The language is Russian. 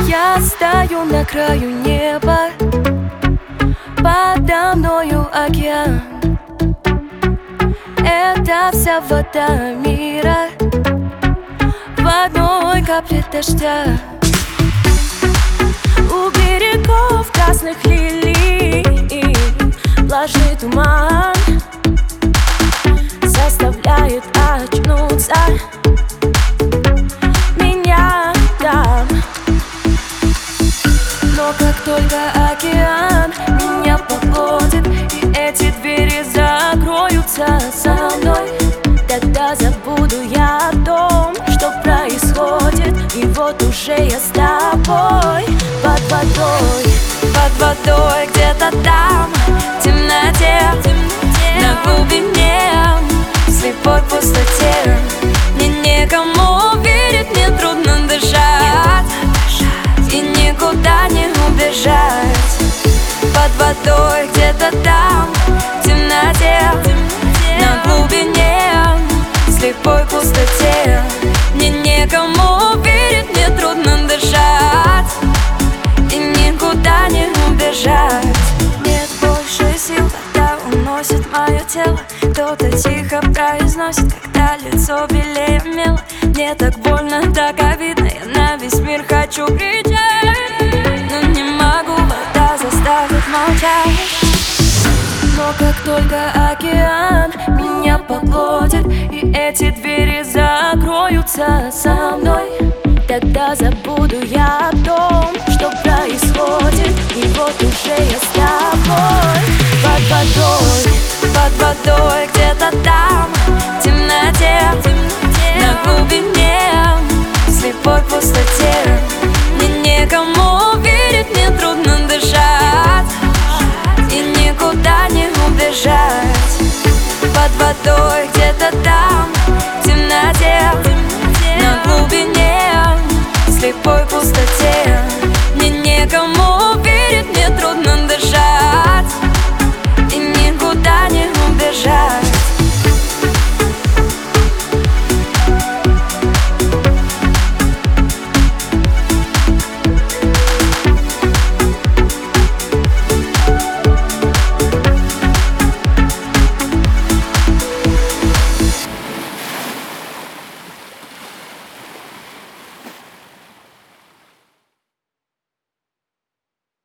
Я стою на краю неба, подо мною океан. Это вся вода мира в одной капле дождя. У берегов красных лилий влажный туман заставляет очнуться меня там. Но как только океан меня поглотит и эти двери закроются со мной, тогда забуду я о том, что происходит. И вот уже я с тобой под водой где-то там, в темноте, на глубине, в слепой пустоте. Мне некому верить, мне трудно дышать, и никуда не убежать. Под водой где-то там, в темноте, на глубине, в слепой пустоте. Мне некому верить, мне трудно дышать, и никуда не убежать. Нет больше сил, когда уносит мое тело. Кто-то тихо произносит, когда лицо белее мела. Мне так больно, так обидно, я на весь мир хочу кричать, но не могу, вода заставит молчать. Но как только океан меня поглотит и эти двери закроются со мной, тогда забуду я о том, что происходит. И вот уже я с тобой под водой где-то там, в темноте,